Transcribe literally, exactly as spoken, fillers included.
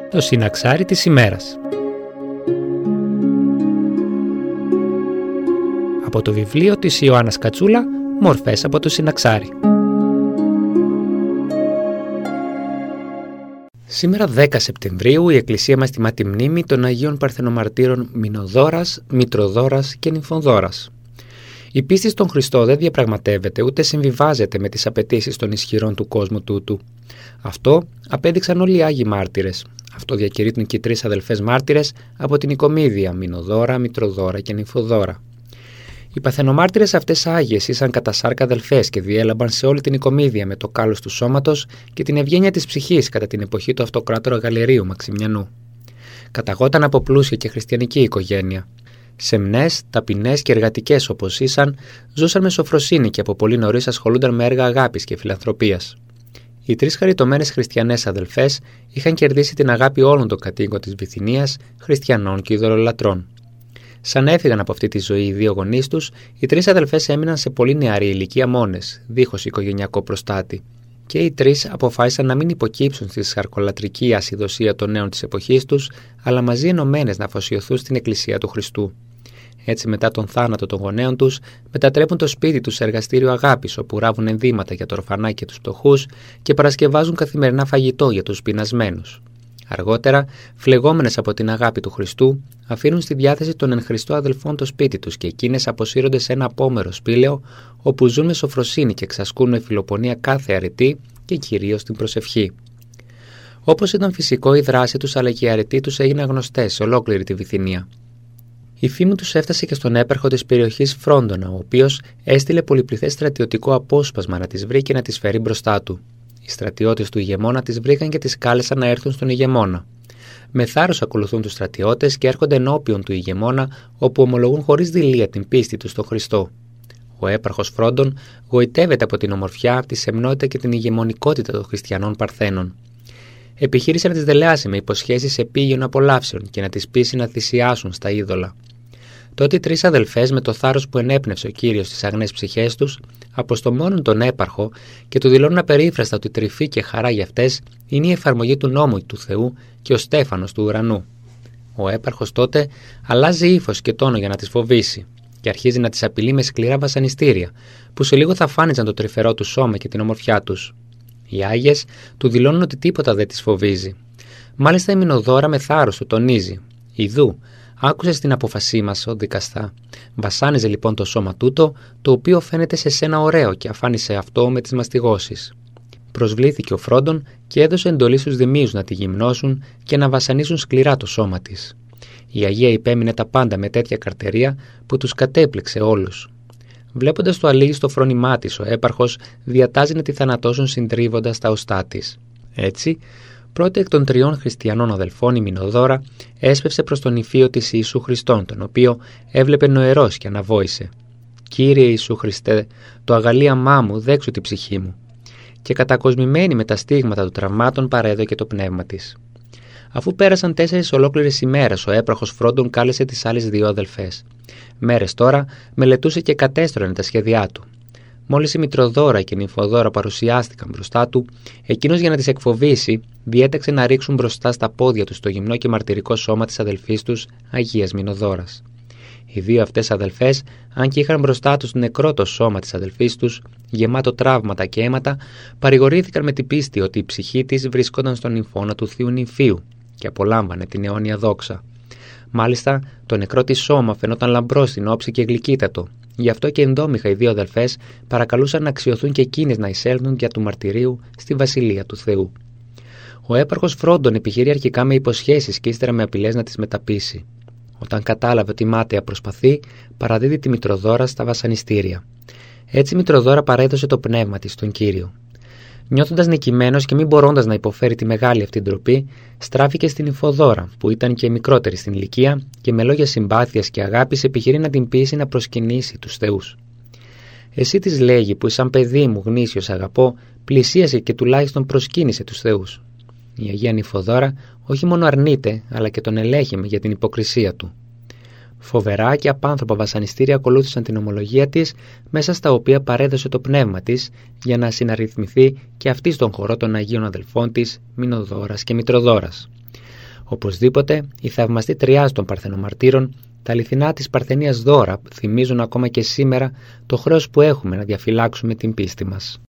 Το συναξάρι της ημέρας. Από το βιβλίο της Ιωάννας Κατσούλα, Μορφές από το συναξάρι. Σήμερα δέκα Σεπτεμβρίου η Εκκλησία μας τιμά τη μνήμη των Αγίων Παρθενομαρτύρων Μηνοδόρας, Μητροδόρας και Νυμφοδόρας. Η πίστη στον Χριστό δεν διαπραγματεύεται ούτε συμβιβάζεται με τις απαιτήσεις των ισχυρών του κόσμου τούτου. Αυτό απέδειξαν όλοι οι Άγιοι μάρτυρες. Αυτό διακηρύττουν και οι τρεις αδελφές μάρτυρες από την Οικομίδεια, Μηνοδόρα, Μητροδόρα και Νυμφοδόρα. Οι παρθενομάρτυρες αυτές άγιες ήσαν κατά σάρκα αδελφές και διέλαμπαν σε όλη την Οικομίδεια με το κάλος του σώματος και την ευγένεια της ψυχής κατά την εποχή του αυτοκράτορα Γαλερίου Μαξιμιανού. Καταγόταν από πλούσια και χριστιανική οικογένεια. Σεμνές, ταπεινές και εργατικές όπως ήσαν, ζούσαν με σοφροσύνη και από πολύ νωρίς ασχολούνταν με έργα αγάπης και φιλανθρωπίας. Οι τρεις χαριτωμένες χριστιανές αδελφές είχαν κερδίσει την αγάπη όλων των κατοίκων της Βυθινίας, χριστιανών και ειδωλολατρών. Σαν έφυγαν από αυτή τη ζωή οι δύο γονείς τους, οι τρεις αδελφές έμειναν σε πολύ νεαρή ηλικία μόνες, δίχως οικογενειακό προστάτη. Και οι τρεις αποφάσισαν να μην υποκύψουν στη σαρκολατρική ασυδοσία των νέων της εποχής τους, αλλά μαζί ενωμένες να αφοσιωθούν στην Εκκλησία του Χριστού. Έτσι, μετά τον θάνατο των γονέων τους, μετατρέπουν το σπίτι τους σε εργαστήριο αγάπης, όπου ράβουν ενδύματα για το ορφανά και τους φτωχούς και παρασκευάζουν καθημερινά φαγητό για τους πεινασμένους. Αργότερα, φλεγόμενες από την αγάπη του Χριστού, αφήνουν στη διάθεση των εν Χριστώ αδελφών το σπίτι τους και εκείνες αποσύρονται σε ένα απόμερο σπήλαιο, όπου ζουν με σοφροσύνη και εξασκούν με φιλοπονία κάθε αρετή και κυρίως την προσευχή. Όπως ήταν φυσικό, η δράση τους αλλά και οι αρετοί τους έγιναν γνωστές σε ολόκληρη τη Βυθινία. Η φήμη τους έφτασε και στον έπαρχο της περιοχής Φρόντονα, ο οποίος έστειλε πολυπληθές στρατιωτικό απόσπασμα να τις βρει και να τις φέρει μπροστά του. Οι στρατιώτες του ηγεμόνα τις βρήκαν και τις κάλεσαν να έρθουν στον ηγεμόνα. Με θάρρος ακολουθούν τους στρατιώτες και έρχονται ενώπιον του ηγεμόνα, όπου ομολογούν χωρίς δειλία την πίστη τους στον Χριστό. Ο έπαρχος Φρόντον γοητεύεται από την ομορφιά, τη σεμνότητα και την ηγεμονικότητα των χριστιανών Παρθένων. Επιχείρησε να τις δελεάσει με υποσχέσεις επίγειων απολαύσεων και να τις πείσει να θυσιάσουν στα είδωλα. Τότε οι τρεις αδελφές, με το θάρρος που ενέπνευσε ο Κύριος στις αγνές ψυχές τους, αποστομώνουν τον έπαρχο και του δηλώνουν απερίφραστα ότι τρυφή και χαρά για αυτές είναι η εφαρμογή του νόμου του Θεού και ο στέφανος του ουρανού. Ο έπαρχος τότε αλλάζει ύφος και τόνο για να τις φοβήσει και αρχίζει να τις απειλεί με σκληρά βασανιστήρια, που σε λίγο θα φάνηζαν το τρυφερό του σώμα και την ομορφιά τους. Οι Άγιες του δηλώνουν ότι τίποτα δεν τις φοβίζει. Μάλιστα η Μηνοδόρα με θάρρος του τονίζει: «Ιδού, άκουσες την απόφασή μας, ο δικαστά. Βασάνιζε λοιπόν το σώμα τούτο, το οποίο φαίνεται σε σένα ωραίο και αφάνισε αυτό με τις μαστιγώσεις». Προσβλήθηκε ο Φρόντον και έδωσε εντολή στους δημίους να τη γυμνώσουν και να βασανίσουν σκληρά το σώμα της. Η Αγία υπέμεινε τα πάντα με τέτοια καρτερία που τους κατέπληξε όλους. Βλέποντας το αλήγιστο φρόνημά της, ο έπαρχος διατάζει να τη θανατώσουν συντρίβοντας τα οστά της. Έτσι, πρώτη εκ των τριών χριστιανών αδελφών, η Μηνοδόρα, έσπευσε προς τον υφείο της Ιησού Χριστόν, τον οποίο έβλεπε νοερός και αναβόησε. «Κύριε Ιησού Χριστέ, το αγαλίαμά μου δέξου την ψυχή μου». Και κατακοσμημένη με τα στίγματα των τραυμάτων παρέδωκε το πνεύμα της. Αφού πέρασαν τέσσερις ολόκληρες ημέρες, ο έπαρχος Φρόντον κάλεσε τις άλλες δύο αδελφές. Μέρες τώρα μελετούσε και κατέστρωνε τα σχέδιά του. Μόλις η Μητροδόρα και η Νυμφοδόρα παρουσιάστηκαν μπροστά του, εκείνος για να τις εκφοβήσει διέταξε να ρίξουν μπροστά στα πόδια τους το γυμνό και μαρτυρικό σώμα της αδελφής τους, Αγίας Μηνοδόρας. Οι δύο αυτές αδελφές, αν και είχαν μπροστά τους νεκρό το σώμα της αδελφής τους, γεμάτο τραύματα και αίματα, παρηγορήθηκαν με την πίστη ότι η ψυχή της βρισκόταν στον νυμφώνα του Θείου Νυμφίου και απολάμβανε την αιώνια δόξα. Μάλιστα, το νεκρό της σώμα φαινόταν λαμπρό στην όψη και γλυκύτατο. Γι' αυτό και ενδόμηχα οι δύο αδελφές παρακαλούσαν να αξιωθούν και εκείνες να εισέλθουν για του μαρτυρίου στη βασιλεία του Θεού. Ο έπαρχος Φρόντον επιχειρεί αρχικά με υποσχέσεις και ύστερα με απειλές να τις μεταπείσει. Όταν κατάλαβε ότι μάταια προσπαθεί, παραδίδει τη Μητροδόρα στα βασανιστήρια. Έτσι η Μητροδόρα παρέδωσε το πνεύμα της στον Κύριο. Νιώθοντας νικημένος και μην μπορώντας να υποφέρει τη μεγάλη αυτή ντροπή, στράφηκε στην Νυμφοδόρα, που ήταν και μικρότερη στην ηλικία, και με λόγια συμπάθειας και αγάπης επιχειρεί να την πείσει να προσκυνήσει τους θεούς. «Εσύ της λέγει που σαν παιδί μου γνήσιος αγαπώ, πλησίασε και τουλάχιστον προσκύνησε τους θεούς». Η Αγία Νυμφοδόρα όχι μόνο αρνείται, αλλά και τον ελέγχει για την υποκρισία του. Φοβερά και απάνθρωπα βασανιστήρια ακολούθησαν την ομολογία της, μέσα στα οποία παρέδωσε το πνεύμα της για να συναρρυθμιθεί και αυτή στον χορό των Αγίων αδελφών της, Μηνοδόρας και Μητροδόρας. Οπωσδήποτε, η θαυμαστή τριάς των Παρθενομαρτύρων, τα αληθινά της Παρθενίας δώρα θυμίζουν ακόμα και σήμερα το χρέος που έχουμε να διαφυλάξουμε την πίστη μας.